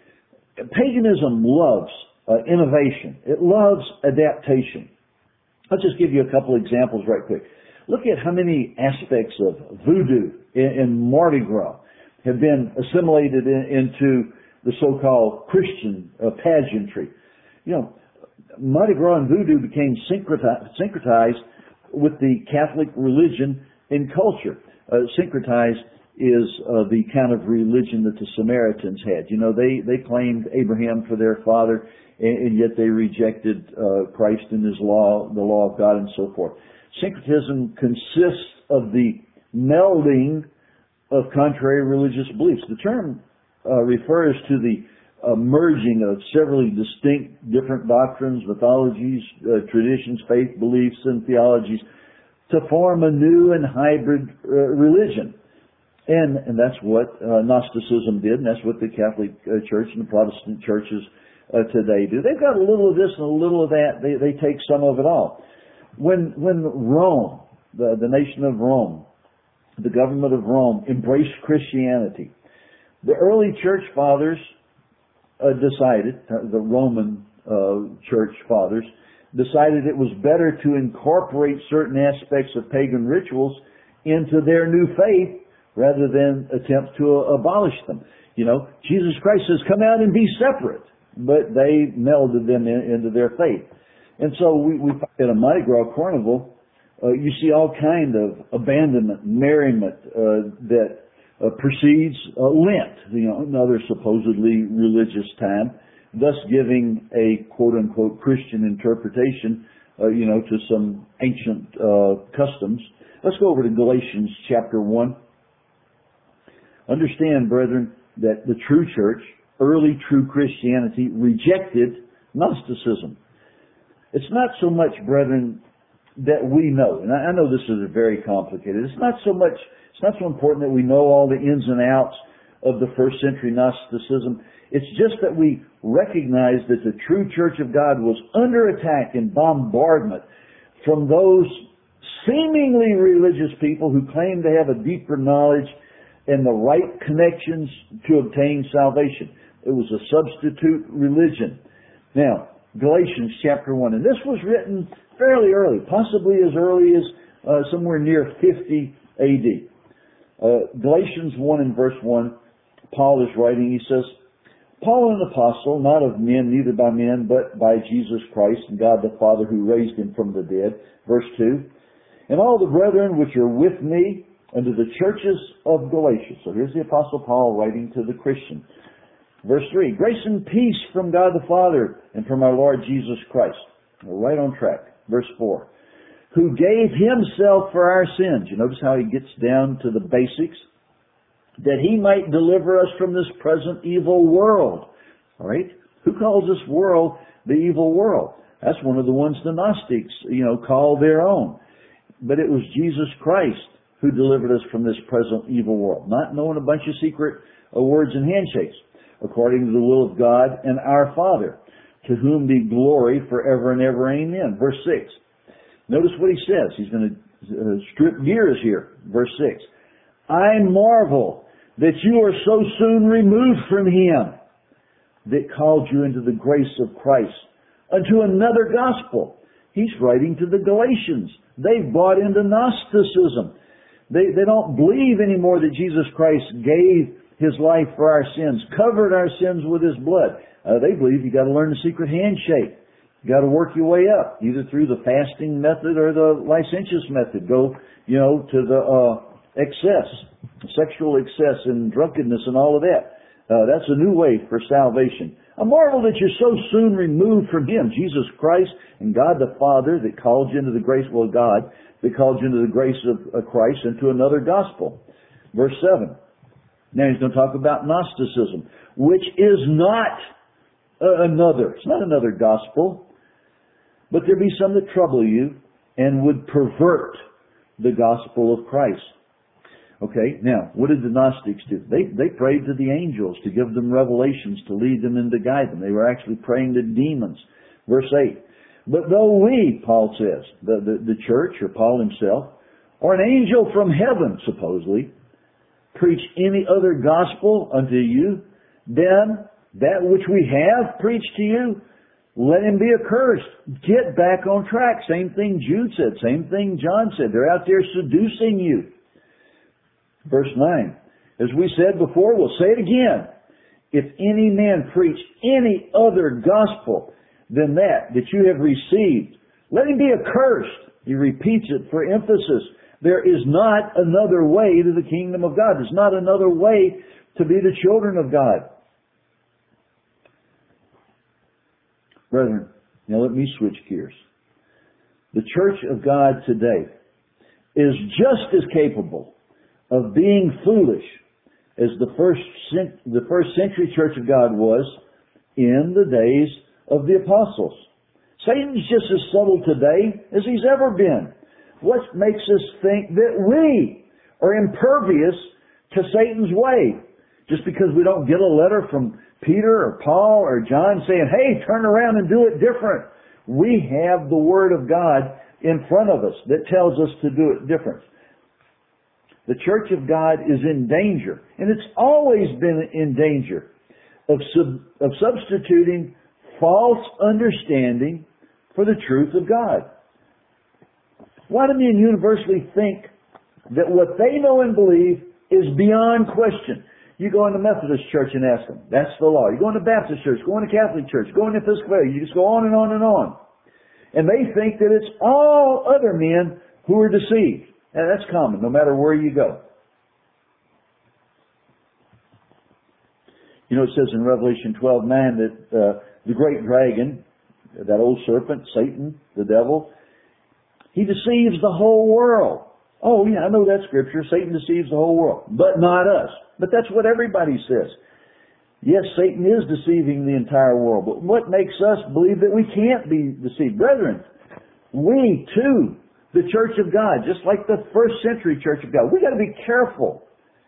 Paganism loves uh, innovation. It loves adaptation. Let's just give you a couple examples right quick. Look at how many aspects of voodoo and, and Mardi Gras have been assimilated in, into the so-called Christian uh, pageantry. You know, Mardi Gras and voodoo became syncretized with the Catholic religion and culture. Uh, syncretized is uh, the kind of religion that the Samaritans had. You know, they, they claimed Abraham for their father, and, and yet they rejected uh, Christ and His law, the law of God, and so forth. Syncretism consists of the melding of contrary religious beliefs. The term uh, refers to the uh, merging of several distinct different doctrines, mythologies, uh, traditions, faith, beliefs, and theologies to form a new and hybrid uh, religion. And, and that's what uh, Gnosticism did, and that's what the Catholic uh, Church and the Protestant churches uh, today do. They've got a little of this and a little of that. They, they take some of it all. When, when Rome, the, the nation of Rome, the government of Rome, embraced Christianity, the early church fathers uh, decided, the Roman uh, church fathers, decided it was better to incorporate certain aspects of pagan rituals into their new faith rather than attempt to abolish them. You know, Jesus Christ says, come out and be separate. But they melded them in, into their faith. And so we, we at a Mardi Gras carnival, uh, you see all kind of abandonment, merriment uh, that uh, precedes uh, Lent, you know, another supposedly religious time, thus giving a quote-unquote Christian interpretation, uh, you know, to some ancient uh, customs. Let's go over to Galatians chapter one. Understand, brethren, that the true church, early true Christianity, rejected Gnosticism. It's not so much, brethren, that we know, and I know this is very complicated. It's not so much, it's not so important that we know all the ins and outs of the first century Gnosticism. It's just that we recognize that the true church of God was under attack and bombardment from those seemingly religious people who claim to have a deeper knowledge and the right connections to obtain salvation. It was a substitute religion. Now, Galatians chapter one, and this was written fairly early, possibly as early as uh, somewhere near fifty A D. Uh, Galatians one and verse one, Paul is writing, he says, Paul, an apostle, not of men, neither by men, but by Jesus Christ and God the Father who raised him from the dead. Verse two, and all the brethren which are with me unto the churches of Galatia. So here's the apostle Paul writing to the Christian. Verse three, grace and peace from God the Father and from our Lord Jesus Christ. We're right on track. Verse four, who gave himself for our sins. You notice how he gets down to the basics? That he might deliver us from this present evil world. All right? Who calls this world the evil world? That's one of the ones the Gnostics, you know, call their own. But it was Jesus Christ who delivered us from this present evil world. Not knowing a bunch of secret uh, words and handshakes. According to the will of God and our Father, to whom be glory forever and ever. Amen. Verse six. Notice what he says. He's going to uh, strip gears here. Verse six. I marvel that you are so soon removed from him that called you into the grace of Christ unto another gospel. He's writing to the Galatians. They've bought into Gnosticism. They, they don't believe anymore that Jesus Christ gave his life for our sins, covered our sins with his blood. Uh, they believe you got to learn the secret handshake. You got to work your way up, either through the fasting method or the licentious method. Go, you know, to the uh, excess, sexual excess and drunkenness and all of that. Uh, that's a new way for salvation. I marvel that you're so soon removed from him, Jesus Christ and God the Father that called you into the grace, well, God, that called you into the grace of, of Christ and to another gospel. Verse seven. Now he's going to talk about Gnosticism, which is not uh, another. It's not another gospel. But there be some that trouble you and would pervert the gospel of Christ. Okay, now, what did the Gnostics do? They, they prayed to the angels to give them revelations, to lead them and to guide them. They were actually praying to demons. Verse eight. But though we, Paul says, the, the, the church, or Paul himself, or an angel from heaven, supposedly, preach any other gospel unto you, then that which we have preached to you, let him be accursed. Get back on track. Same thing Jude said. Same thing John said. They're out there seducing you. Verse nine. As we said before, we'll say it again. If any man preach any other gospel than that that you have received, let him be accursed. He repeats it for emphasis. There is not another way to the kingdom of God. There's not another way to be the children of God. Brethren, now let me switch gears. The church of God today is just as capable of being foolish as the first, the first century church of God was in the days of the apostles. Satan's just as subtle today as he's ever been. What makes us think that we are impervious to Satan's way? Just because we don't get a letter from Peter or Paul or John saying, hey, turn around and do it different. We have the Word of God in front of us that tells us to do it different. The church of God is in danger, and it's always been in danger of, sub, of substituting false understanding for the truth of God. Why do men universally think that what they know and believe is beyond question? You go into Methodist church and ask them. That's the law. You go into Baptist church, go into Catholic church, go into Episcopalian. You just go on and on and on. And they think that it's all other men who are deceived. And that's common, no matter where you go. You know, it says in Revelation twelve nine that uh, the great dragon, that old serpent, Satan, the devil, he deceives the whole world. Oh, yeah, I know that scripture. Satan deceives the whole world, but not us. But that's what everybody says. Yes, Satan is deceiving the entire world, but what makes us believe that we can't be deceived? Brethren, we too, the Church of God, just like the first century Church of God, we got to be careful.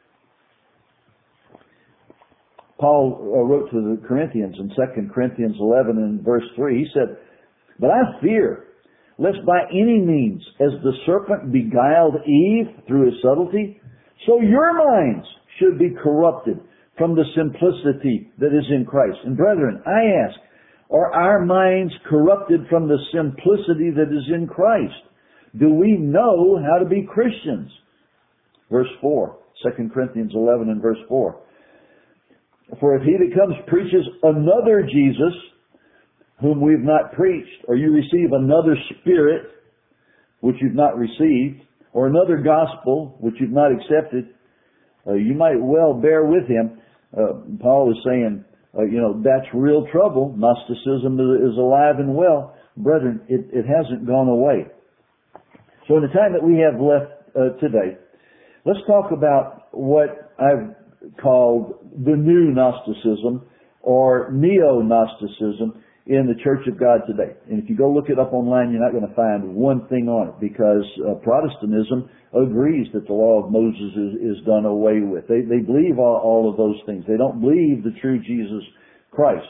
Paul uh, wrote to the Corinthians in Second Corinthians eleven and verse three, he said, "But I fear, lest by any means, as the serpent beguiled Eve through his subtlety, so your minds should be corrupted from the simplicity that is in Christ." And brethren, I ask, are our minds corrupted from the simplicity that is in Christ? Do we know how to be Christians? Verse four, Second Corinthians eleven and verse four. "For if he that comes preaches another Jesus, whom we've not preached, or you receive another spirit, which you've not received, or another gospel, which you've not accepted, uh, you might well bear with him." Uh, Paul is saying, uh, you know, that's real trouble. Gnosticism is alive and well. Brethren, it, it hasn't gone away. So in the time that we have left uh, today, let's talk about what I've called the new Gnosticism, or neo-Gnosticism, in the Church of God today. And if you go look it up online, you're not going to find one thing on it, because uh, Protestantism agrees that the law of Moses is, is done away with. They, they believe all, all of those things. They don't believe the true Jesus Christ.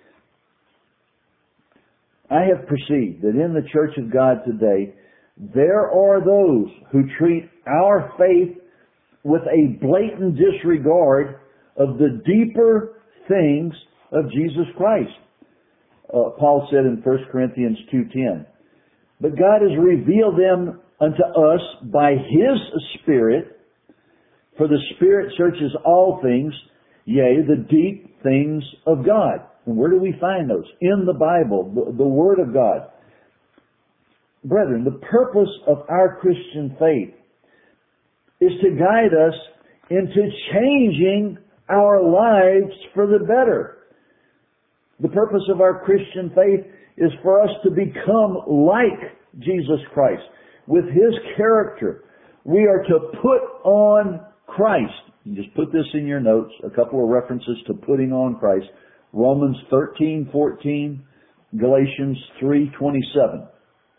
I have perceived that in the Church of God today, there are those who treat our faith with a blatant disregard of the deeper things of Jesus Christ. Uh, Paul said in First Corinthians two ten, "But God has revealed them unto us by His Spirit, for the Spirit searches all things, yea, the deep things of God." And where do we find those? In the Bible, the, the Word of God. Brethren, the purpose of our Christian faith is to guide us into changing our lives for the better. The purpose of our Christian faith is for us to become like Jesus Christ. With His character, we are to put on Christ. You just put this in your notes, a couple of references to putting on Christ. Romans thirteen fourteen, Galatians three twenty-seven.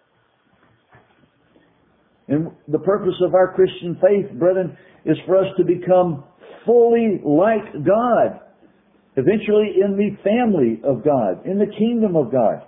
And the purpose of our Christian faith, brethren, is for us to become fully like God. Eventually in the family of God, in the kingdom of God.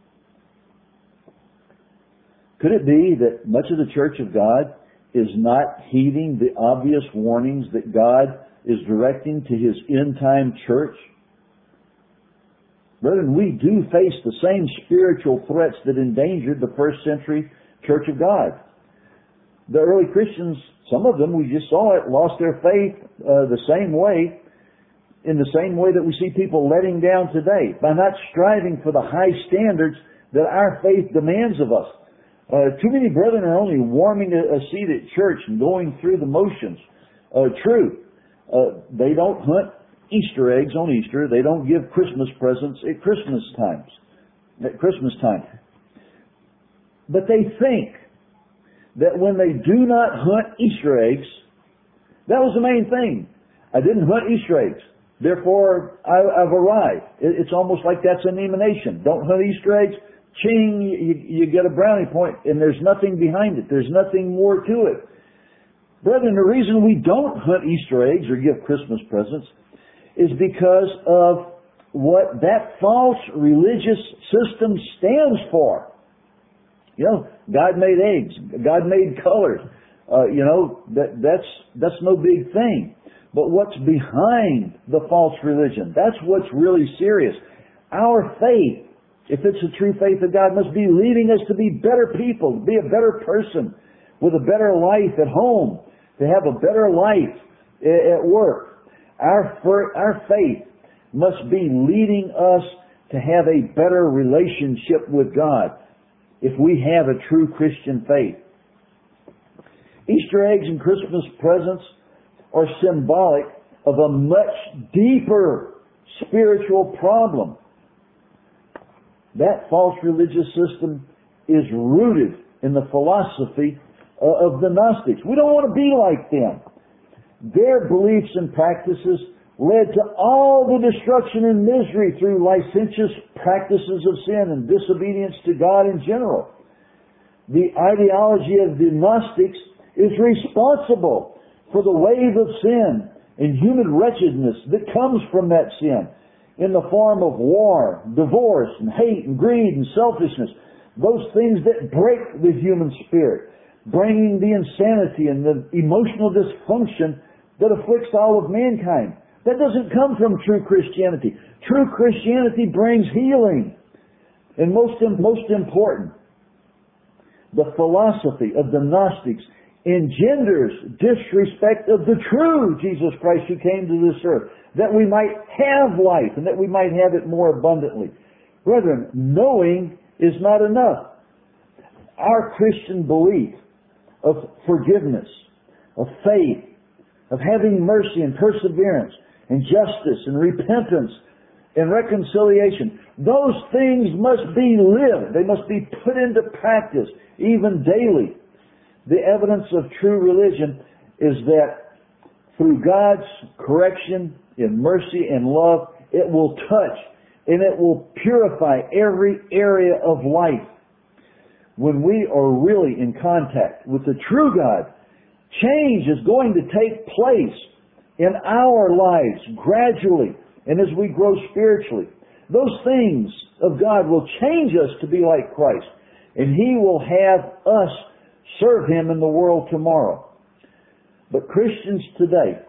Could it be that much of the Church of God is not heeding the obvious warnings that God is directing to His end-time church? Brethren, we do face the same spiritual threats that endangered the first century Church of God. The early Christians, some of them, we just saw it, lost their faith uh, the same way, in the same way that we see people letting down today, by not striving for the high standards that our faith demands of us. Uh, too many brethren are only warming a, a seat at church and going through the motions. Uh, true, uh, they don't hunt Easter eggs on Easter. They don't give Christmas presents at Christmas times, at Christmas time. But they think that when they do not hunt Easter eggs, that was the main thing. I didn't hunt Easter eggs. Therefore, I, I've arrived. It's almost like that's an emanation. Don't hunt Easter eggs. Ching, you, you get a brownie point, and there's nothing behind it. There's nothing more to it. Brethren, the reason we don't hunt Easter eggs or give Christmas presents is because of what that false religious system stands for. You know, God made eggs. God made colors. Uh, you know, that, that's, that's no big thing. But what's behind the false religion, that's what's really serious. Our faith if it's a true faith of God, must be leading us to be better people, to be a better person, with a better life at home, to have a better life at work. Our, our faith must be leading us to have a better relationship with God if we have a true Christian faith. Easter eggs and Christmas presents are symbolic of a much deeper spiritual problem. That false religious system is rooted in the philosophy of the Gnostics. We don't want to be like them. Their beliefs and practices led to all the destruction and misery through licentious practices of sin and disobedience to God in general. The ideology of the Gnostics is responsible for the wave of sin and human wretchedness that comes from that sin in the form of war, divorce, and hate, and greed, and selfishness. Those things that break the human spirit, bringing the insanity and the emotional dysfunction that afflicts all of mankind. That doesn't come from true Christianity. True Christianity brings healing. And most, most important, the philosophy of the Gnostics engenders disrespect of the true Jesus Christ who came to this earth, that we might have life and that we might have it more abundantly. Brethren, knowing is not enough. Our Christian belief of forgiveness, of faith, of having mercy and perseverance and justice and repentance and reconciliation, those things must be lived. They must be put into practice even daily. The evidence of true religion is that through God's correction in mercy and love, it will touch and it will purify every area of life. When we are really in contact with the true God, change is going to take place in our lives gradually and as we grow spiritually. Those things of God will change us to be like Christ, and He will have us serve Him in the world tomorrow. But Christians today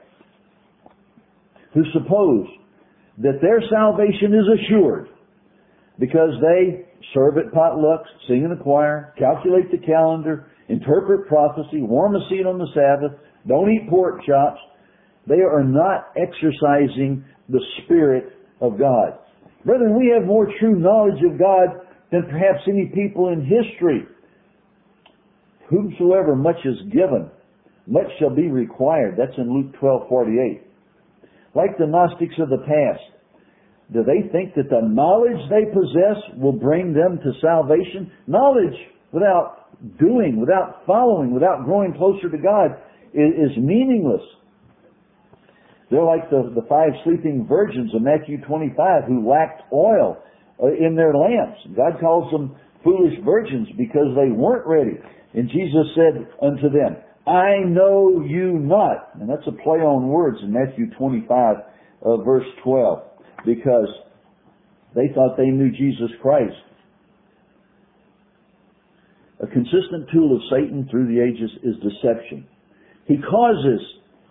who suppose that their salvation is assured because they serve at potlucks, sing in the choir, calculate the calendar, interpret prophecy, warm a seat on the Sabbath, don't eat pork chops, they are not exercising the Spirit of God. Brethren, we have more true knowledge of God than perhaps any people in history. Whomsoever much is given, much shall be required. That's in Luke twelve forty-eight. Like the Gnostics of the past, do they think that the knowledge they possess will bring them to salvation? Knowledge without doing, without following, without growing closer to God is, is meaningless. They're like the, the five sleeping virgins of Matthew twenty-five who lacked oil in their lamps. God calls them foolish virgins because they weren't ready. And Jesus said unto them, I know you not. And that's a play on words in Matthew twenty-five, uh, verse twelve. Because they thought they knew Jesus Christ. A consistent tool of Satan through the ages is deception. He causes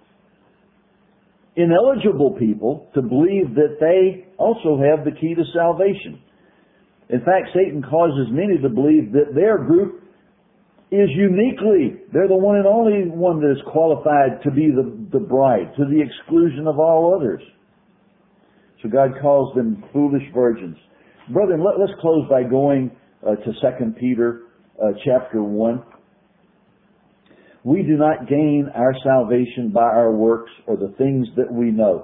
ineligible people to believe that they also have the key to salvation. In fact, Satan causes many to believe that their group is uniquely, they're the one and only one that is qualified to be the, the bride, to the exclusion of all others. So God calls them foolish virgins. Brethren, let, let's close by going uh, to Second Peter uh, chapter one. We do not gain our salvation by our works or the things that we know.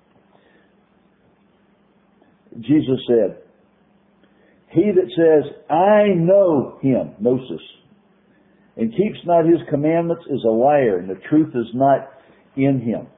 Jesus said, He that says, I know Him, gnosis, and keeps not His commandments is a liar, and the truth is not in him.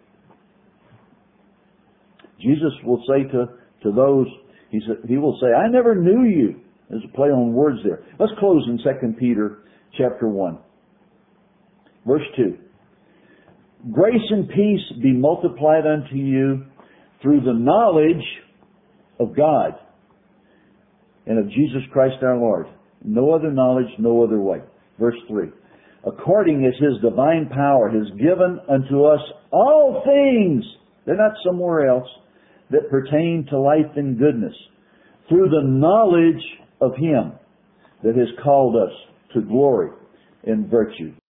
Jesus will say to, to those, he, said, he will say, I never knew you. There's a play on words there. Let's close in Second Peter chapter one. Verse two. Grace and peace be multiplied unto you through the knowledge of God and of Jesus Christ our Lord. No other knowledge, no other way. Verse three. According as His divine power has given unto us all things, they're not somewhere else, that pertain to life and goodness, through the knowledge of Him that has called us to glory and virtue.